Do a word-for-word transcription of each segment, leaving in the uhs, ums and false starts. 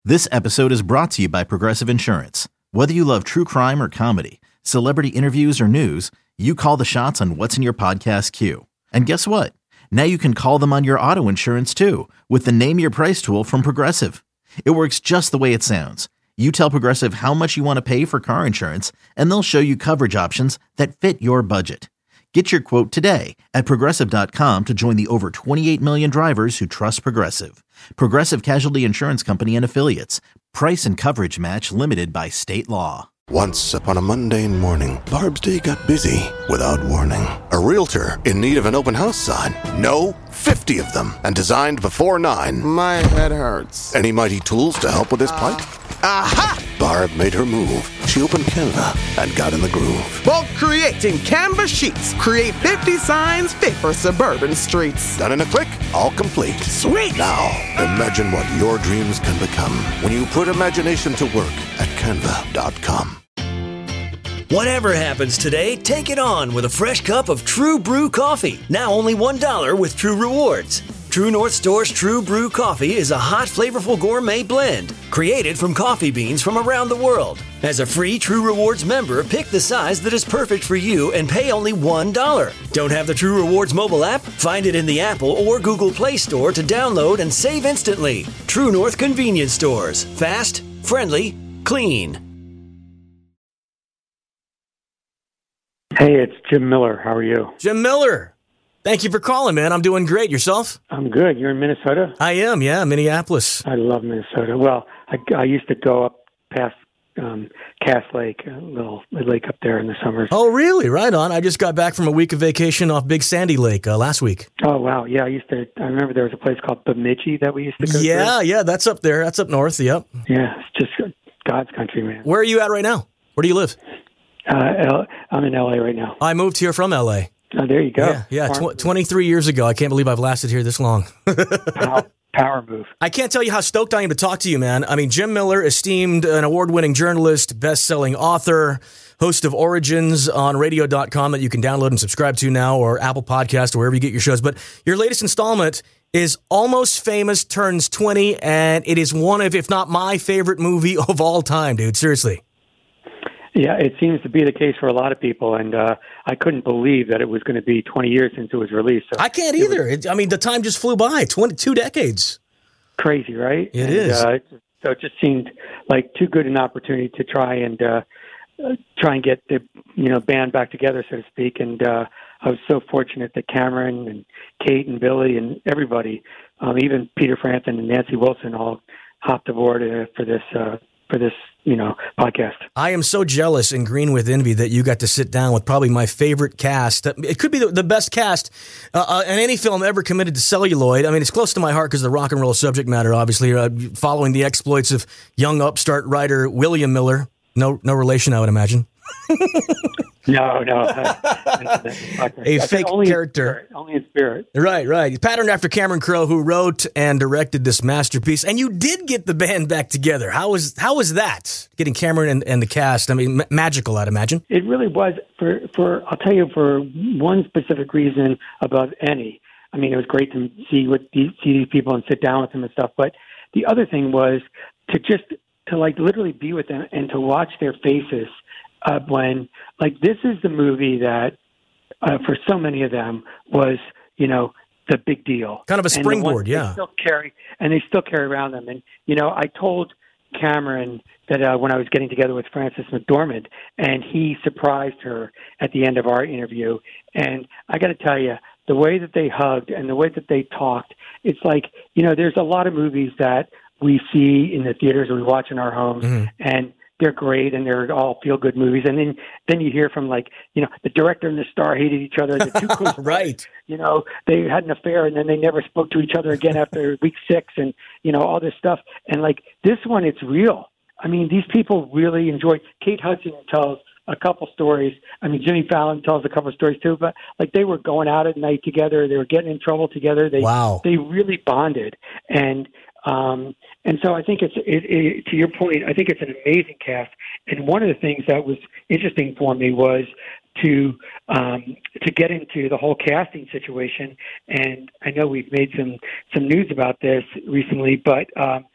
This episode is brought to you by Progressive Insurance. Whether you love true crime or comedy, celebrity interviews or news, you call the shots on what's in your podcast queue. And guess what? Now you can call them on your auto insurance too with the Name Your Price tool from Progressive. It works just the way it sounds. You tell Progressive how much you want to pay for car insurance, and they'll show you coverage options that fit your budget. Get your quote today at Progressive dot com to join the over twenty-eight million drivers who trust Progressive. Progressive Casualty Insurance Company and Affiliates. Price and coverage match limited by state law. Once upon a mundane morning, Barb's day got busy without warning. A realtor in need of an open house sign. No, fifty of them, and designed before nine. My head hurts. Any mighty tools to help with this plight? Aha! Barb made her move. She opened Canva and got in the groove. Bulk creating Canva sheets. Create fifty signs fit for suburban streets. Done in a click, all complete. Sweet! Now, imagine what your dreams can become when you put imagination to work at canva dot com. Whatever happens today, take it on with a fresh cup of True Brew coffee. Now only one dollar with True Rewards. True North Store's True Brew coffee is a hot, flavorful gourmet blend created from coffee beans from around the world. As a free True Rewards member, pick the size that is perfect for you and pay only one dollar. Don't have the True Rewards mobile app? Find it in the Apple or Google Play Store to download and save instantly. True North Convenience Stores. Fast, friendly, clean. Hey, it's Jim Miller. How are you? Jim Miller. Thank you for calling, man. I'm doing great. Yourself? I'm good. You're in Minnesota? I am, yeah, Minneapolis. I love Minnesota. Well, I, I used to go up past um, Cass Lake, a little lake up there in the summers. Oh, really? Right on. I just got back from a week of vacation off Big Sandy Lake uh, last week. Oh, wow. Yeah, I used to. I remember there was a place called Bemidji that we used to go Yeah, to. yeah, that's up there. That's up north, yep. Yeah, it's just God's country, man. Where are you at right now? Where do you live? Uh, L- I'm in L A right now. I moved here from L A. Oh, there you go. Yeah, yeah tw- twenty-three years ago. I can't believe I've lasted here this long. power, power move. I can't tell you how stoked I am to talk to you, man. I mean, Jim Miller, esteemed an award-winning journalist, best-selling author, host of Origins on radio dot com that you can download and subscribe to now, or Apple Podcast, or wherever you get your shows. But your latest installment is Almost Famous turns twenty, and it is one of, if not my favorite movie of all time, dude. Seriously. Yeah, it seems to be the case for a lot of people, and uh, I couldn't believe that it was going to be twenty years since it was released. So I can't either. It, I mean, the time just flew by. twenty-two decades. Crazy, right? It and, is. Uh, so it just seemed like too good an opportunity to try and uh, uh, try and get the you know band back together, so to speak. And uh, I was so fortunate that Cameron and Kate and Billy and everybody, um, even Peter Frampton and Nancy Wilson, all hopped aboard uh, for this. Uh, for this, you know, podcast. I am so jealous and green with envy that you got to sit down with probably my favorite cast. It could be the, the best cast uh, uh, in any film ever committed to celluloid. I mean, it's close to my heart because the rock and roll subject matter, obviously, uh, following the exploits of young upstart writer William Miller. No, no relation, I would imagine. No, no. A fake only character. In spirit, only in spirit. Right, right. Patterned after Cameron Crowe, who wrote and directed this masterpiece. And you did get the band back together. How was how was that? Getting Cameron and, and the cast? I mean, m- magical, I'd imagine. It really was. For, for I'll tell you, for one specific reason above any. I mean, it was great to see what these, see these people and sit down with them and stuff. But the other thing was to just, to like literally be with them and to watch their faces. Uh, when, like, this is the movie that, uh, for so many of them, was, you know, the big deal. Kind of a springboard, and the yeah. They still carry, and they still carry around them. And, you know, I told Cameron that uh, when I was getting together with Frances McDormand, and he surprised her at the end of our interview. And I got to tell you, the way that they hugged and the way that they talked, it's like, you know, there's a lot of movies that we see in the theaters or we watch in our homes, mm-hmm. and they're great and they're all feel-good movies. And then, then you hear from, like, you know, the director and the star hated each other. The two cool right. You know, they had an affair and then they never spoke to each other again after week six and, you know, all this stuff. And, like, this one, it's real. I mean, these people really enjoy. Kate Hudson tells a couple stories. I mean, Jimmy Fallon tells a couple stories too, but, like, they were going out at night together. They were getting in trouble together. They, wow. They really bonded. And, Um, and so I think it's, it, it, to your point, I think it's an amazing cast. And one of the things that was interesting for me was to, um, to get into the whole casting situation. And I know we've made some, some news about this recently, but, um,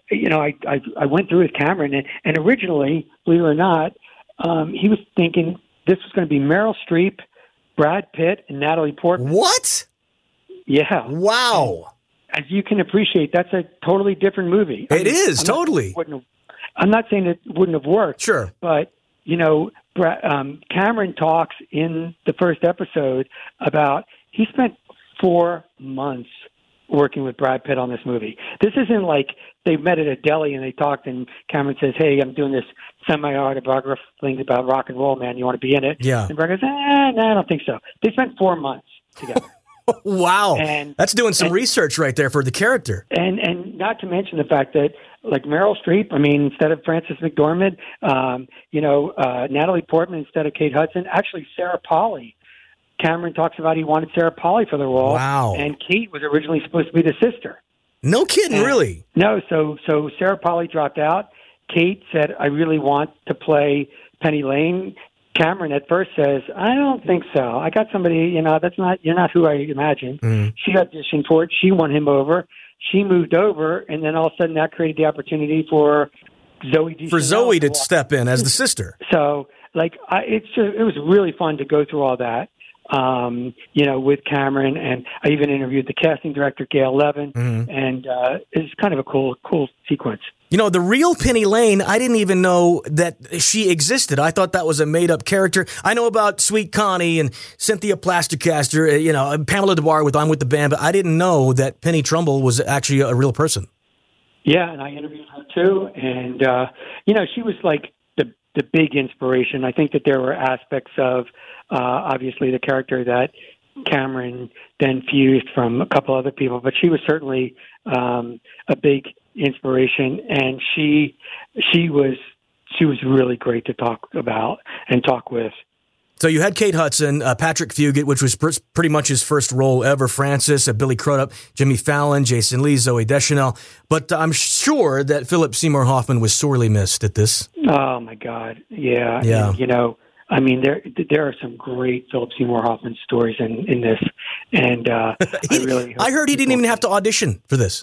you know, I, I, I went through with Cameron, and, and originally, believe it or not, um, he was thinking this was going to be Meryl Streep, Brad Pitt, and Natalie Portman. What? Yeah. Wow. As you can appreciate, that's a totally different movie. It I mean, is, I'm totally. Not, have, I'm not saying it wouldn't have worked. Sure. But, you know, um, Cameron talks in the first episode about he spent four months working with Brad Pitt on this movie. This isn't like they met at a deli and they talked and Cameron says, hey, I'm doing this semi-autobiographical thing about rock and roll, man. You want to be in it? Yeah. And Brad goes, eh, no, I don't think so. They spent four months together. Wow. And, that's doing some and, research right there for the character. And and not to mention the fact that, like, Meryl Streep, I mean, instead of Frances McDormand, um, you know, uh, Natalie Portman instead of Kate Hudson, actually Sarah Polley. Cameron talks about he wanted Sarah Polley for the role. Wow. And Kate was originally supposed to be the sister. No kidding, and, really? No, so so Sarah Polley dropped out. Kate said, I really want to play Penny Lane. Cameron at first says, I don't think so. I got somebody, you know, that's not, you're not who I imagined. Mm. She auditioned for it. She won him over. She moved over, and then all of a sudden that created the opportunity for Zoe Deschanel For Zoe to walk. step in as the sister. So, like, I, it's just, it was really fun to go through all that, um, you know, with Cameron. And I even interviewed the casting director, Gail Levin, mm-hmm. and uh, it's kind of a cool, cool sequence. You know, the real Penny Lane, I didn't even know that she existed. I thought that was a made-up character. I know about Sweet Connie and Cynthia Plastercaster, you know, Pamela DeBar with I'm With the Band, but I didn't know that Penny Trumbull was actually a real person. Yeah, and I interviewed her too, and, uh, you know, she was like the the big inspiration. I think that there were aspects of, uh, obviously, the character that Cameron then fused from a couple other people, but she was certainly um, a big inspiration, and she she was she was really great to talk about and talk with. So you had Kate Hudson, uh, Patrick Fugit, which was pr- pretty much his first role ever, Francis, uh, Billy Crudup, Jimmy Fallon, Jason Lee, Zoe Deschanel. But I'm sure that Philip Seymour Hoffman was sorely missed at this. Oh my God, yeah, yeah. And, you know, I mean, there there are some great Philip Seymour Hoffman stories in, in this, and uh, he, I really I heard he didn't even have to audition for this.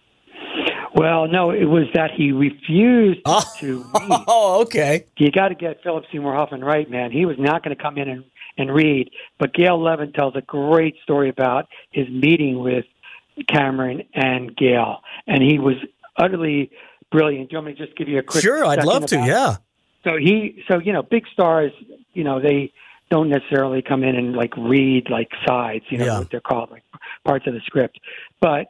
Well, no, it was that he refused oh. to read. Oh, okay. You got to get Philip Seymour Hoffman right, man. He was not going to come in and, and read. But Gail Levin tells a great story about his meeting with Cameron and Gail, and he was utterly brilliant. Do you want me to just give you a quick? Sure, I'd love to. Yeah. So he, so you know, big stars, you know, they don't necessarily come in and like read like sides, you know, yeah. what they're called, like parts of the script, but.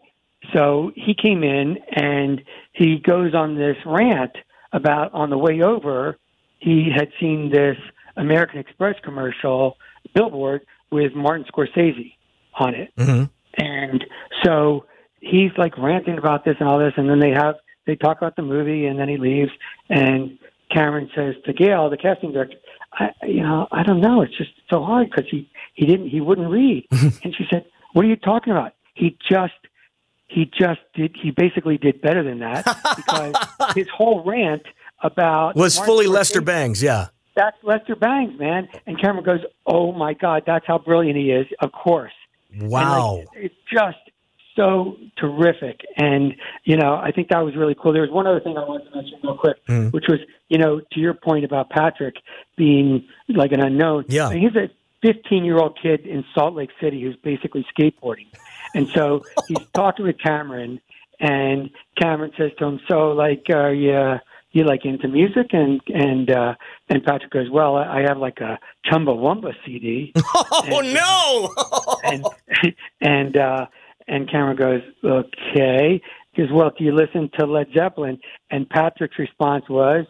So he came in and he goes on this rant about on the way over, he had seen this American Express commercial billboard with Martin Scorsese on it. Mm-hmm. And so he's like ranting about this and all this. And then they have, they talk about the movie and then he leaves. And Cameron says to Gail, the casting director, I, you know, I don't know. It's just so hard because he, he didn't, he wouldn't read. And she said, what are you talking about? He just, He just did. He basically did better than that because his whole rant about was Martin fully Scorsese, Lester Bangs. Yeah, that's Lester Bangs, man. And Cameron goes, "Oh my God, that's how brilliant he is." Of course. Wow. Like, it's just so terrific, and you know, I think that was really cool. There was one other thing I wanted to mention real quick, mm. which was, you know, to your point about Patrick being like an unknown. Yeah, I mean, he's a fifteen-year-old kid in Salt Lake City who's basically skateboarding. And so he's talking with Cameron, and Cameron says to him, so, like, uh, you, you, like, into music? And and uh, and Patrick goes, well, I have, like, a Chumbawamba C D. Oh, and, no! and and uh, and Cameron goes, okay. He goes, well, do you listen to Led Zeppelin? And Patrick's response was,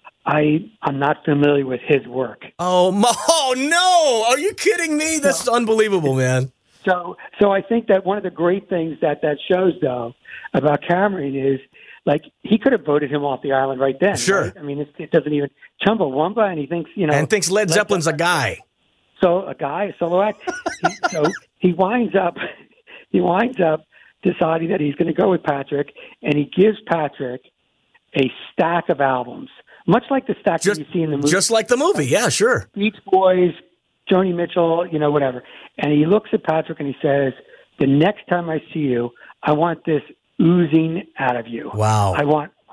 I, I'm not familiar with his work. Oh, oh no! Are you kidding me? That's no. unbelievable, man. So, so I think that one of the great things that that shows, though, about Cameron is, like, he could have voted him off the island right then. Sure. Right? I mean, it, it doesn't even Chumbawamba, and he thinks, you know, and thinks Led, Led Zeppelin's Zeppelin. a guy. So a guy, a solo act. he, so he winds up, he winds up deciding that he's going to go with Patrick, and he gives Patrick a stack of albums, much like the stack just, that you see in the movie. Just like the movie, yeah, sure. Beach Boys, Joni Mitchell, you know, whatever. And he looks at Patrick and he says, the next time I see you, I want this oozing out of you. Wow. I want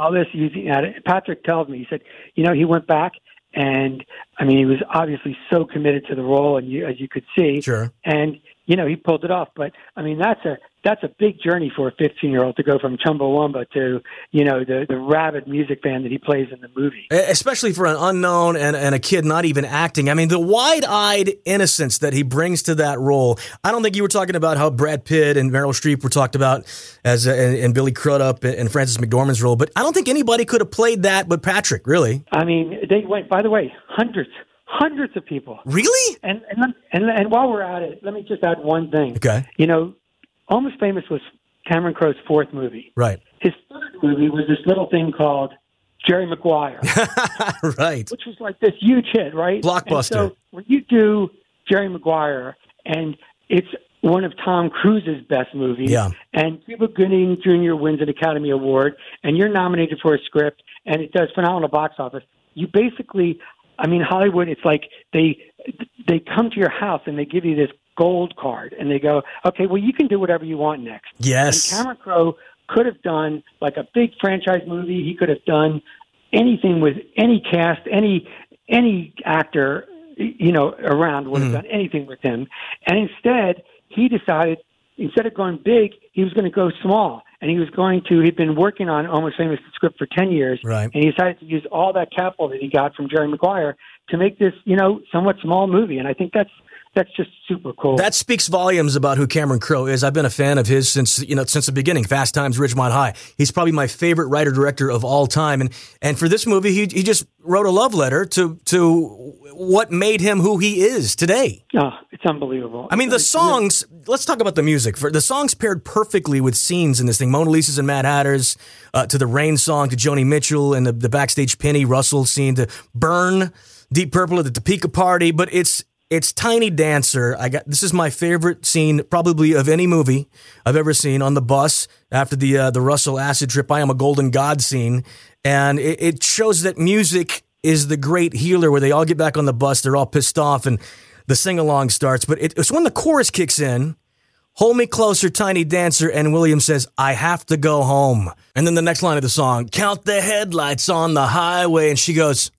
all this using it. Patrick tells me, he said, you know, he went back and, I mean, he was obviously so committed to the role, and you, as you could see. Sure. And, you know, he pulled it off. But, I mean, that's a that's a big journey for a fifteen-year-old to go from Chumbawamba to, you know, the, the rabid music fan that he plays in the movie. Especially for an unknown and, and a kid not even acting. I mean, the wide-eyed innocence that he brings to that role. I don't think you were talking about how Brad Pitt and Meryl Streep were talked about as a, and, and Billy Crudup and Frances McDormand's role, but I don't think anybody could have played that but Patrick, really. I mean, they went, by the way, hundreds, hundreds of people. Really? And and and, and while we're at it, let me just add one thing. Okay. You know, Almost Famous was Cameron Crowe's fourth movie. Right. His third movie was this little thing called Jerry Maguire. Right. Which was like this huge hit, right? Blockbuster. And so when you do Jerry Maguire, and it's one of Tom Cruise's best movies, yeah. and Cuba Gooding Junior wins an Academy Award, and you're nominated for a script, and it does phenomenal box office, you basically, I mean, Hollywood, it's like they they come to your house and they give you this gold card, and they go, okay, well, you can do whatever you want next. Yes. And Cameron Crowe could have done like a big franchise movie. He could have done anything with any cast, any any actor, you know, around would have mm. done anything with him. And instead, he decided, instead of going big, he was going to go small. And he was going to, he'd been working on Almost Famous script for ten years. Right. And he decided to use all that capital that he got from Jerry Maguire to make this, you know, somewhat small movie. And I think that's, That's just super cool. That speaks volumes about who Cameron Crowe is. I've been a fan of his since, you know, since the beginning. Fast Times, Ridgemont High. He's probably my favorite writer-director of all time. And and for this movie, he he just wrote a love letter to to what made him who he is today. Oh, it's unbelievable. I mean, the songs, let's talk about the music. For the songs paired perfectly with scenes in this thing. Mona Lisa's and Mad Hatters, uh, to the Rain song, to Joni Mitchell and the, the backstage Penny Russell scene, to Burn, Deep Purple at the Topeka Party. But it's It's Tiny Dancer. I got this is my favorite scene probably of any movie I've ever seen, on the bus after the uh, the Russell acid trip. I Am a Golden God scene, and it, it shows that music is the great healer. Where they all get back on the bus, they're all pissed off, and the sing along starts. But it, it's when the chorus kicks in. Hold me closer, Tiny Dancer, and William says, I have to go home. And then the next line of the song, count the headlights on the highway, and she goes,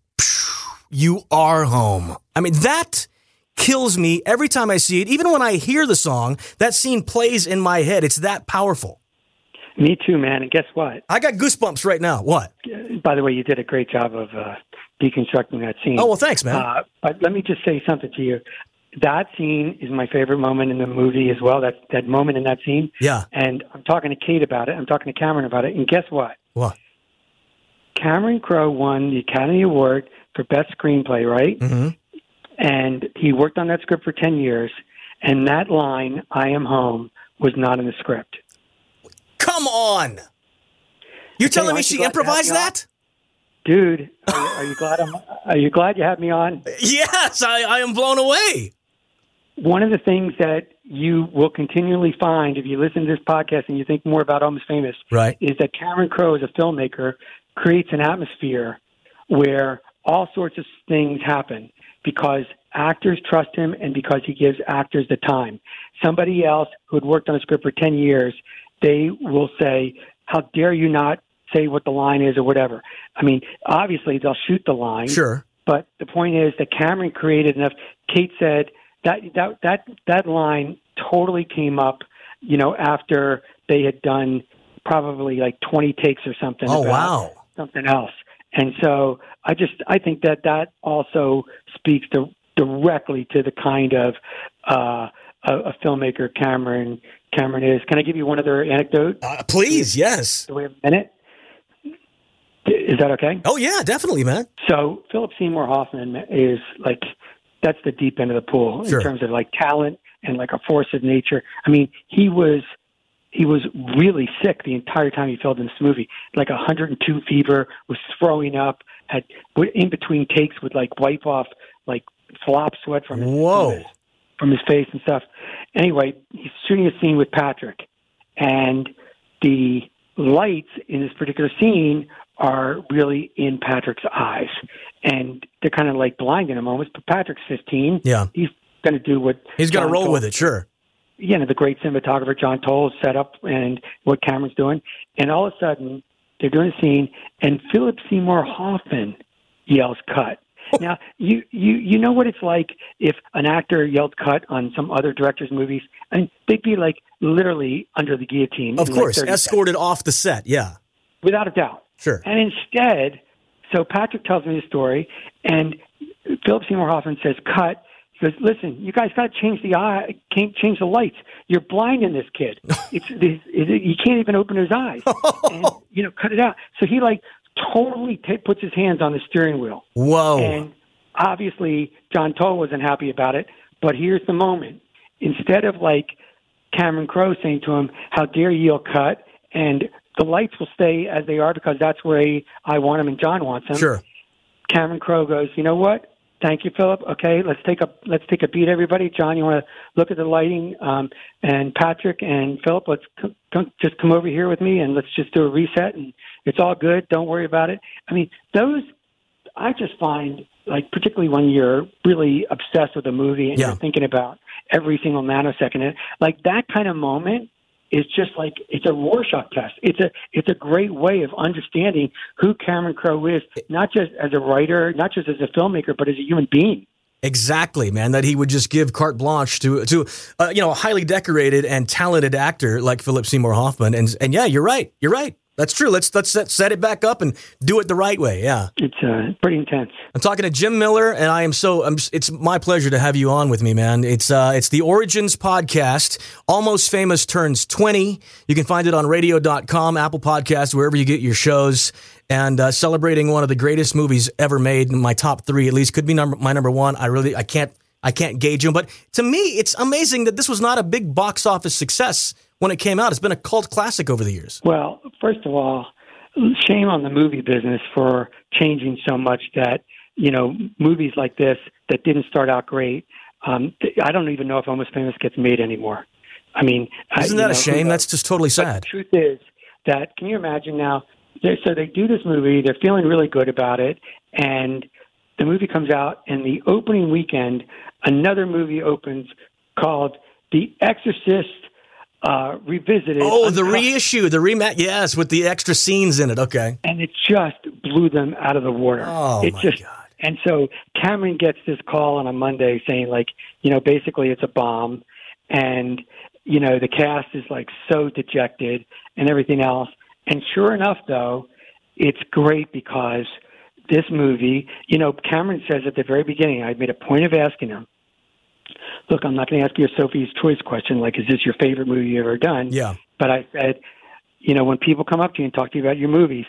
you are home. I mean, that kills me every time I see it. Even when I hear the song, that scene plays in my head. It's that powerful. Me too, man. And guess what? I got goosebumps right now. What? By the way, you did a great job of uh, deconstructing that scene. Oh, well, thanks, man. Uh, but let me just say something to you. That scene is my favorite moment in the movie as well. That that moment in that scene. Yeah. And I'm talking to Kate about it. I'm talking to Cameron about it. And guess what? What? Cameron Crowe won the Academy Award for Best Screenplay, right? Mm-hmm. And he worked on that script for ten years, and that line, I am home, was not in the script. Come on! You're Okay, telling me aren't you she glad to improvised have me on? that? Dude, are you, are you glad I'm, are you glad you had me on? Yes, I, I am blown away. One of the things that you will continually find if you listen to this podcast and you think more about Almost Famous, right, is that Cameron Crowe, as a filmmaker, creates an atmosphere where all sorts of things happen because actors trust him and because he gives actors the time. Somebody else who had worked on a script for ten years, they will say, how dare you not say what the line is or whatever. I mean, obviously they'll shoot the line. Sure. But the point is that Cameron created enough. Kate said that that that that line totally came up, you know, after they had done probably like twenty takes or something. Oh, about wow. Something else. And so I just I think that that also speaks to, directly to the kind of uh, a, a filmmaker Cameron Cameron is. Can I give you one other anecdote? Uh, please, yes. Do we have a minute? Is that okay? Oh, yeah, definitely, man. So Philip Seymour Hoffman is like, that's the deep end of the pool Sure. in terms of like talent and like a force of nature. I mean, he was he was really sick the entire time he filmed in this movie, like one hundred two fever, was throwing up, had in between takes would like wipe off like flop sweat from his, Whoa. from his, from his face and stuff. Anyway, he's shooting a scene with Patrick, and the lights in this particular scene are really in Patrick's eyes, and they're kind of like blinding him almost. But Patrick's fifteen. Yeah. He's going to do what He's going to John roll Toll- with it, sure. You know, the great cinematographer John Toll set up and what Cameron's doing. And all of a sudden, they're doing a scene, and Philip Seymour Hoffman yells cut. Now, you, you you know what it's like if an actor yelled cut on some other director's movies? I mean, they'd be like literally under the guillotine. Of course, like escorted off the set, yeah. Without a doubt. Sure. And instead, so Patrick tells me the story, and Philip Seymour Hoffman says, cut. He goes, listen, you guys got to change the eye, can't change the lights. You're blinding this kid. It's, it's, it, he can't even open his eyes. And, you know, cut it out. So he, like, totally t- puts his hands on the steering wheel. Whoa. And obviously, John Toll wasn't happy about it, but here's the moment. Instead of, like, Cameron Crowe saying to him, how dare you yell cut, and the lights will stay as they are because that's where I want them and John wants them. Sure. Cameron Crowe goes, you know what? Thank you, Philip. Okay, let's take a let's take a beat, everybody. John, you want to look at the lighting, um, and Patrick and Philip, let's c- c- just come over here with me and let's just do a reset, and it's all good. Don't worry about it. I mean, those I just find, like, particularly when you're really obsessed with a movie and yeah. you're thinking about every single nanosecond, like that kind of moment is just like, it's a Rorschach test. It's a it's a great way of understanding who Cameron Crowe is, not just as a writer, not just as a filmmaker, but as a human being. Exactly, man. That he would just give carte blanche to to uh, you know, a highly decorated and talented actor like Philip Seymour Hoffman. And and yeah, you're right. You're right. That's true. Let's let's set, set it back up and do it the right way. Yeah, it's uh, pretty intense. I'm talking to Jim Miller, and I am so. I'm, it's my pleasure to have you on with me, man. It's uh, it's the Origins podcast. Almost Famous turns twenty. You can find it on radio dot com, Apple Podcasts, wherever you get your shows. And uh, celebrating one of the greatest movies ever made. In my top three, at least, could be number my number one. I really I can't I can't gauge him, but to me, it's amazing that this was not a big box office success when it came out. It's been a cult classic over the years. Well, first of all, shame on the movie business for changing so much that, you know, movies like this that didn't start out great, um, I don't even know if Almost Famous gets made anymore. I mean... Isn't I, that know, a shame? That's just totally sad. But the truth is that, can you imagine now, so they do this movie, they're feeling really good about it, and the movie comes out, and the opening weekend, another movie opens called The Exorcist Uh, revisited. Oh, uncut. the reissue, the remat, yes, with the extra scenes in it. Okay, and it just blew them out of the water. Oh it my just, God! And so Cameron gets this call on a Monday saying, like, you know, basically it's a bomb, and you know the cast is like so dejected and everything else. And sure enough, though, it's great because this movie, you know, Cameron says at the very beginning, I made a point of asking him, look, I'm not going to ask you a Sophie's Choice question, like, is this your favorite movie you've ever done? Yeah. But I said, you know, when people come up to you and talk to you about your movies,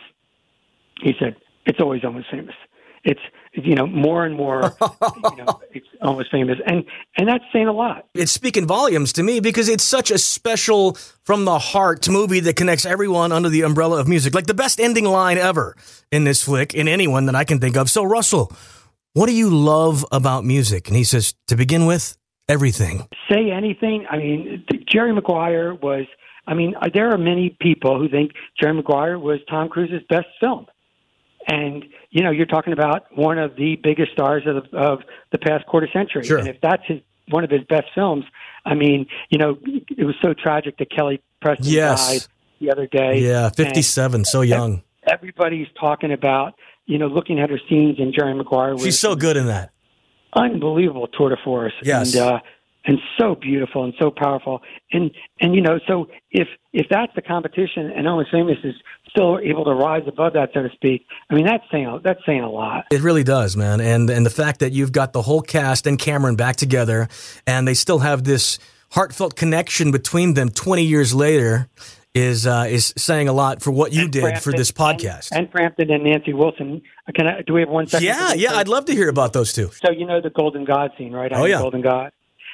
he said, it's always Almost Famous. It's, you know, more and more, you know, it's Almost Famous. And, and that's saying a lot. It's speaking volumes to me because it's such a special, from the heart movie that connects everyone under the umbrella of music. Like the best ending line ever in this flick, in anyone that I can think of. So, Russell, what do you love about music? And he says, to begin with, everything. Say anything. I mean, Jerry Maguire was, I mean, there are many people who think Jerry Maguire was Tom Cruise's best film. And, you know, you're talking about one of the biggest stars of the, of the past quarter century. Sure. And if that's his, one of his best films, I mean, you know, it was so tragic that Kelly Preston yes. died the other day. Yeah, fifty-seven, and so young. Everybody's talking about, you know, looking at her scenes in Jerry Maguire. She's so good in that. Unbelievable tour de force. Yes. And, uh, and so beautiful and so powerful. And, and you know, so if if that's the competition and Almost Famous is still able to rise above that, so to speak, I mean, that's saying, that's saying a lot. It really does, man. And and the fact that you've got the whole cast and Cameron back together and they still have this heartfelt connection between them twenty years later is uh, is saying a lot for what you and did Frampton, for this podcast. And, and Frampton and Nancy Wilson. Can I, do we have one second? Yeah, yeah, I'd love to hear about those two. So you know the Golden God scene, right? Oh, I'm yeah. the Golden God.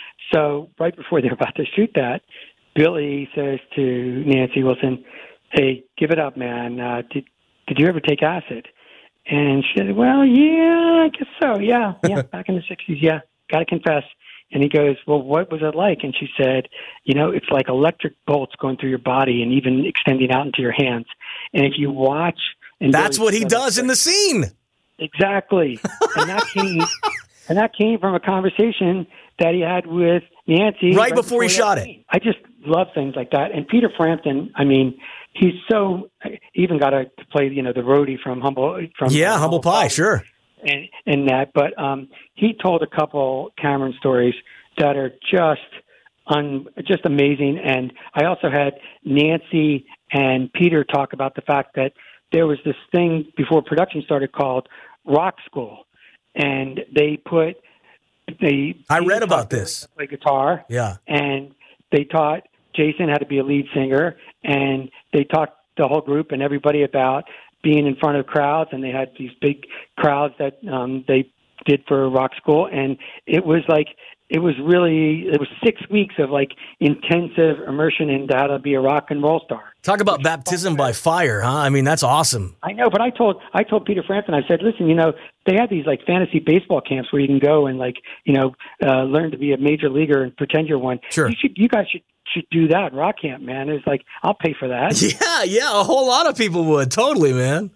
So right before they're about to shoot that, Billy says to Nancy Wilson, hey, give it up, man. Uh, did, did you ever take acid? And she said, well, yeah, I guess so. Yeah, yeah, back in the sixties, yeah, got to confess. And he goes, well, what was it like? And she said, you know, it's like electric bolts going through your body and even extending out into your hands. And if you watch... and That's Billy what he said, does in the scene. Exactly. And that came and that came from a conversation that he had with Nancy Right before he shot it. scene. I just love things like that. And Peter Frampton, I mean, he's so he even got to play, you know, the roadie from Humble from yeah, uh, Humble Pie, Pie, sure, and and that. But um, he told a couple Cameron stories that are just un, just amazing. And I also had Nancy and Peter talk about the fact that there was this thing before production started called Rock School, and they put they. I read about this. Play guitar, yeah, and they taught Jason how to be a lead singer, and they taught the whole group and everybody about being in front of crowds, and they had these big crowds that um, they did for Rock School, and it was like it was really it was six weeks of like intensive immersion into how to be a rock and roll star. Talk about baptism by fire, huh? I mean, that's awesome. I know, but I told I told Peter Frampton, I said, listen, you know, they have these like fantasy baseball camps where you can go and like you know uh, learn to be a major leaguer and pretend you're one. Sure, you should, you guys should. should do that. Rock Camp, man. It's like, I'll pay for that. Yeah, yeah, a whole lot of people would. Totally, man.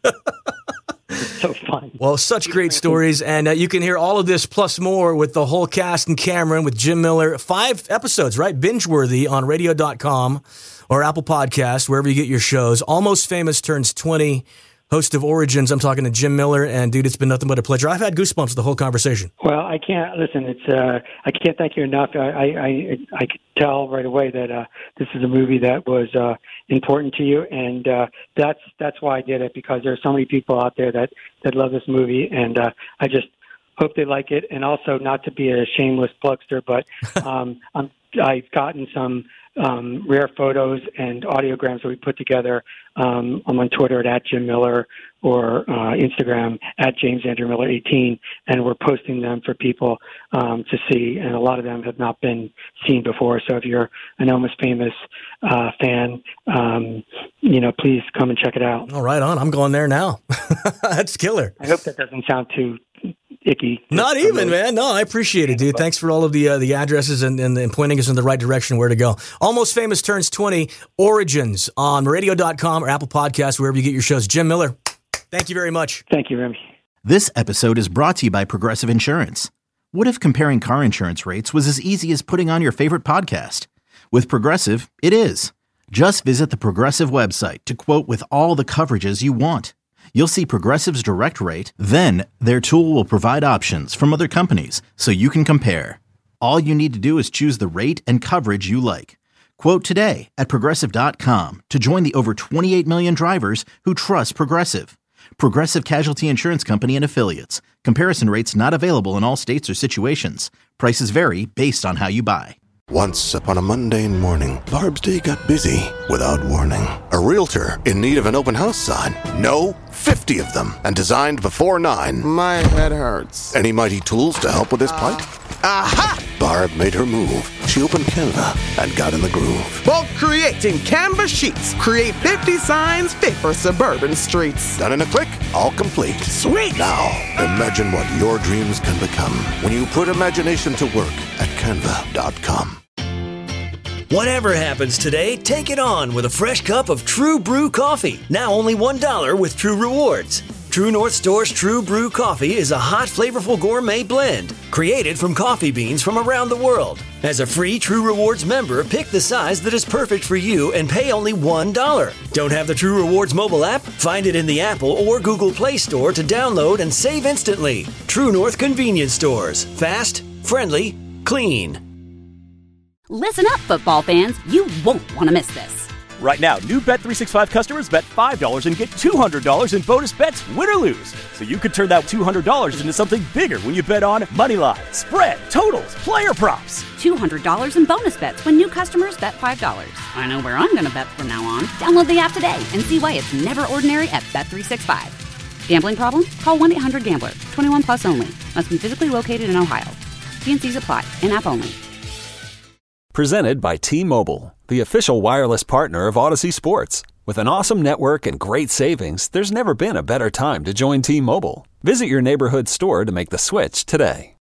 It's so fun. Well, such great stories, and uh, you can hear all of this plus more with the whole cast and Cameron with Jim Miller. Five episodes, right? Binge-worthy on radio dot com or Apple Podcasts, wherever you get your shows. Almost Famous turns twenty. Host of Origins, I'm talking to Jim Miller, and dude, it's been nothing but a pleasure. I've had goosebumps the whole conversation. Well, I can't listen. It's uh, I can't thank you enough. I I I, I could tell right away that uh, this is a movie that was uh, important to you, and uh, that's that's why I did it, because there are so many people out there that that love this movie, and uh, I just hope they like it. And also, not to be a shameless plugster, but um, I'm, I've gotten some. Um, rare photos and audiograms that we put together. Um, I'm on Twitter at, at Jim Miller or uh, Instagram at James Andrew Miller eighteen, and we're posting them for people um, to see. And a lot of them have not been seen before. So if you're an Almost Famous uh, fan, um, you know, please come and check it out. All right, on. I'm going there now. That's killer. I hope that doesn't sound too icky. Not even, man. No, I appreciate it, dude. Thanks for all of the uh, the addresses and, and, and pointing us in the right direction where to go. Almost Famous turns twenty. Origins on radio dot com or Apple Podcasts, wherever you get your shows. Jim Miller, thank you very much. Thank you, Remy. This episode is brought to you by Progressive Insurance. What if comparing car insurance rates was as easy as putting on your favorite podcast? With Progressive, it is. Just visit the Progressive website to quote with all the coverages you want. You'll see Progressive's direct rate, then their tool will provide options from other companies so you can compare. All you need to do is choose the rate and coverage you like. Quote today at Progressive dot com to join the over twenty-eight million drivers who trust Progressive. Progressive Casualty Insurance Company and Affiliates. Comparison rates not available in all states or situations. Prices vary based on how you buy. Once upon a mundane morning, Barb's day got busy without warning. A realtor in need of an open house sign? No, fifty of them, and designed before nine. My head hurts. Any mighty tools to help with this plight? Aha! Barb made her move. She opened Canva and got in the groove. Bulk creating Canva sheets. Create fifty signs fit for suburban streets. Done in a click, all complete. Sweet! Now, imagine what your dreams can become when you put imagination to work at canva dot com. Whatever happens today, take it on with a fresh cup of True Brew coffee. Now only one dollar with True Rewards. True North Store's True Brew coffee is a hot, flavorful gourmet blend created from coffee beans from around the world. As a free True Rewards member, pick the size that is perfect for you and pay only one dollar. Don't have the True Rewards mobile app? Find it in the Apple or Google Play Store to download and save instantly. True North Convenience Stores. Fast, friendly, clean. Listen up, football fans. You won't want to miss this. Right now, new Bet three sixty-five customers bet five dollars and get two hundred dollars in bonus bets, win or lose. So you could turn that two hundred dollars into something bigger when you bet on money line, spread, totals, player props. two hundred dollars in bonus bets when new customers bet five dollars. I know where I'm going to bet from now on. Download the app today and see why it's never ordinary at Bet three sixty-five. Gambling problem? Call one eight hundred gambler. twenty-one plus only. Must be physically located in Ohio. T and C's apply. In-app only. Presented by T-Mobile, the official wireless partner of Odyssey Sports. With an awesome network and great savings, there's never been a better time to join T-Mobile. Visit your neighborhood store to make the switch today.